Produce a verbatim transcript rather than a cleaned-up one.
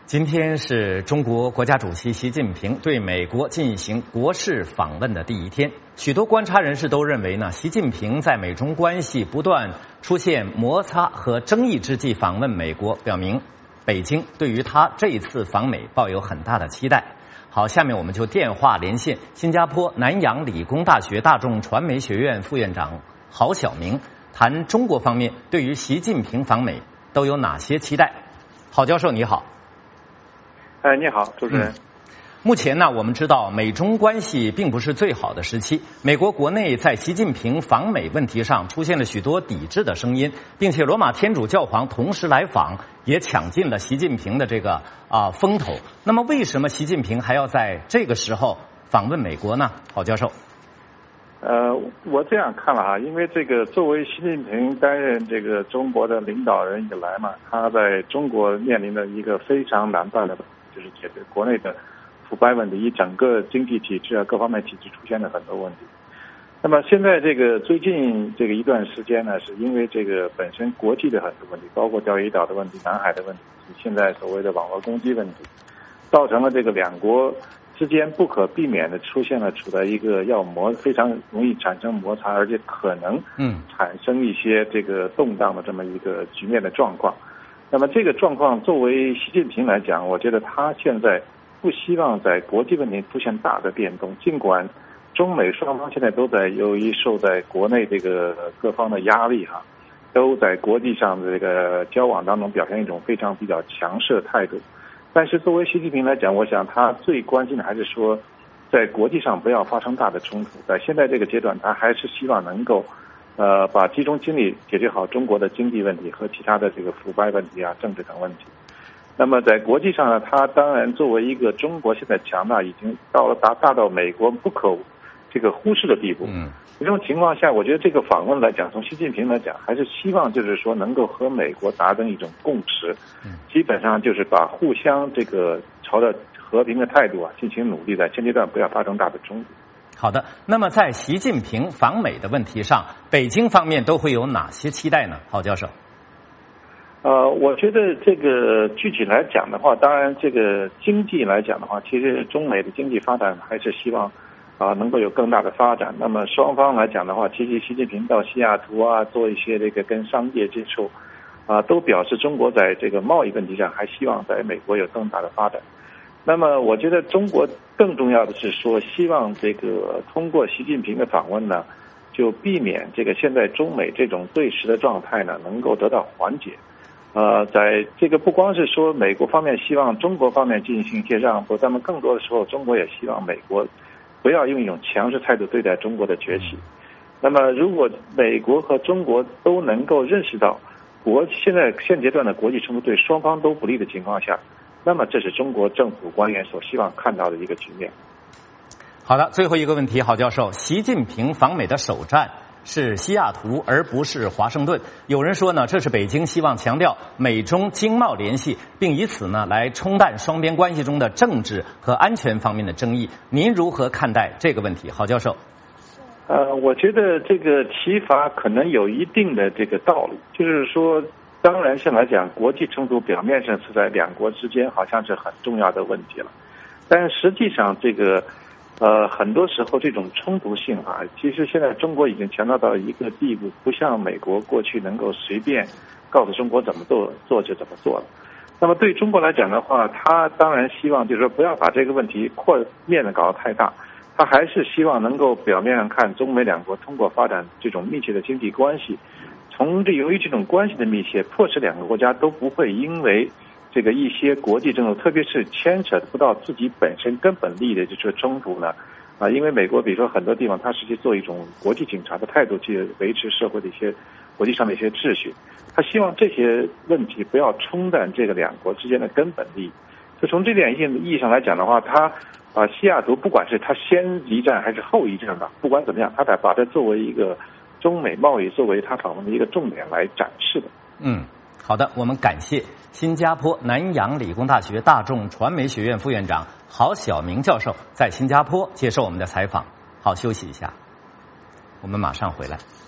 今天是中国国家主席习近平对美国进行国事访问的第一天，许多观察人士都认为呢，习近平在美中关系不断出现摩擦和争议之际访问美国，表明北京对于他这一次访美抱有很大的期待。好，下面我们就电话连线新加坡南洋理工大学大众传媒学院副院长郝晓明，谈中国方面对于习近平访美都有哪些期待。郝教授你好。 哎，你好，主持人。嗯、 目前呢，我们知道美中关系并不是最好的时期。美国国内在习近平访美问题上出现了许多抵制的声音，并且罗马天主教皇同时来访，也抢尽了习近平的这个啊、呃、风头。那么，为什么习近平还要在这个时候访问美国呢？郝教授。 呃，我这样看了哈，因为这个作为习近平担任这个中国的领导人以来嘛，他在中国面临的一个非常难办的问题。就是解决国内的腐败问题，一整个经济体制啊各方面体制出现了很多问题。那么现在这个最近这个一段时间呢，是因为这个本身国际的很多问题，包括钓鱼岛的问题、南海的问题，现在所谓的网络攻击问题，造成了这个两国之间不可避免的出现了处在一个要摩非常容易产生摩擦，而且可能嗯产生一些这个动荡的这么一个局面的状况。那么这个状况作为习近平来讲，我觉得他现在不希望在国际问题出现大的变动，尽管中美双方现在都在由于受在国内这个各方的压力哈，都在国际上的这个交往当中表现一种非常比较强势的态度。但是作为习近平来讲，我想他最关心的还是说，在国际上不要发生大的冲突。在现在这个阶段，他还是希望能够呃，把集中精力解决好中国的经济问题和其他的这个腐败问题啊、政治等问题。那么在国际上呢，他当然作为一个中国现在强大已经到了达大到美国不可这个忽视的地步。嗯，这种情况下，我觉得这个访问来讲，从习近平来讲，还是希望就是说能够和美国达成一种共识，基本上就是把互相这个朝着和平的态度啊进行努力，在现阶段不要发生大的冲突。 好的，那么在习近平访美的问题上，北京方面都会有哪些期待呢？郝教授。 呃，我觉得这个具体来讲的话，当然这个经济来讲的话，其实中美的经济发展还是希望啊、呃、能够有更大的发展。那么双方来讲的话，其实习近平到西雅图啊做一些这个跟商界接触啊、呃，都表示中国在这个贸易问题上还希望在美国有更大的发展。那么我觉得中国更重要的是说，希望这个通过习近平的访问呢，就避免这个现在中美这种对峙的状态呢能够得到缓解。呃，在这个不光是说美国方面希望中国方面进行一些让步，那么更多的时候中国也希望美国不要用一种强势态度对待中国的崛起。那么如果美国和中国都能够认识到国现在现阶段的国际冲突对双方都不利的情况下，那么这是中国政府官员所希望看到的一个局面。 好的，最后一个问题，郝教授，习近平访美的首站是西雅图而不是华盛顿，有人说呢，这是北京希望强调美中经贸联系，并以此呢来冲淡双边关系中的政治和安全方面的争议。您如何看待这个问题，郝教授？ 呃，我觉得这个提法可能有一定的这个道理，就是说当然现在来讲，国际冲突表面上是在两国之间好像是很重要的问题了，但是实际上这个呃很多时候这种冲突性啊，其实现在中国已经强大到一个地步，不像美国过去能够随便告诉中国怎么做做就怎么做了。那么对中国来讲的话，他当然希望就是说不要把这个问题扩面的搞得太大，他还是希望能够表面上看中美两国通过发展这种密切的经济关系，从这由于这种关系的密切，迫使两个国家都不会因为这个一些国际政策，特别是牵扯不到自己本身根本利益的这些冲突呢，啊，因为美国比如说很多地方，它实际做一种国际警察的态度去维持社会的一些国际上的一些秩序，他希望这些问题不要冲淡这个两国之间的根本利益。就从这点意义上来讲的话，他啊西雅图不管是他先一站还是后一站吧，不管怎么样，他得把它作为一个中美贸易作为他访问的一个重点来展示的。 嗯，好的，我们感谢新加坡南洋理工大学大众传媒学院副院长郝晓明教授在新加坡接受我们的采访。好，休息一下，我们马上回来。